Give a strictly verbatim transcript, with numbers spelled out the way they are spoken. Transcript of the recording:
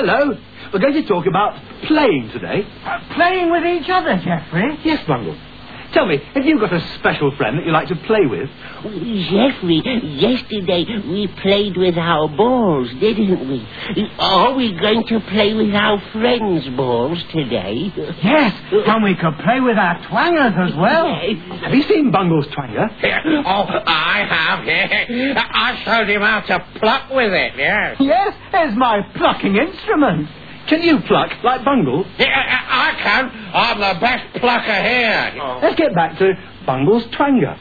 hello. We're going to talk about playing today. Uh, playing with each other, Geoffrey? Yes, Bungle. Tell me, have you got a special friend that you like to play with? Geoffrey, yesterday we played with our balls, didn't we? Are we going to play with our friends' balls today? Yes, and we could play with our twangers as well. Have you seen Bungle's twanger? Oh, I have, yeah. I showed him how to pluck with it, yes. Yes, it's my plucking instrument. Can you pluck like Bungle? Yeah, I can. I'm the best plucker here. Let's get back to Bungle's twanger.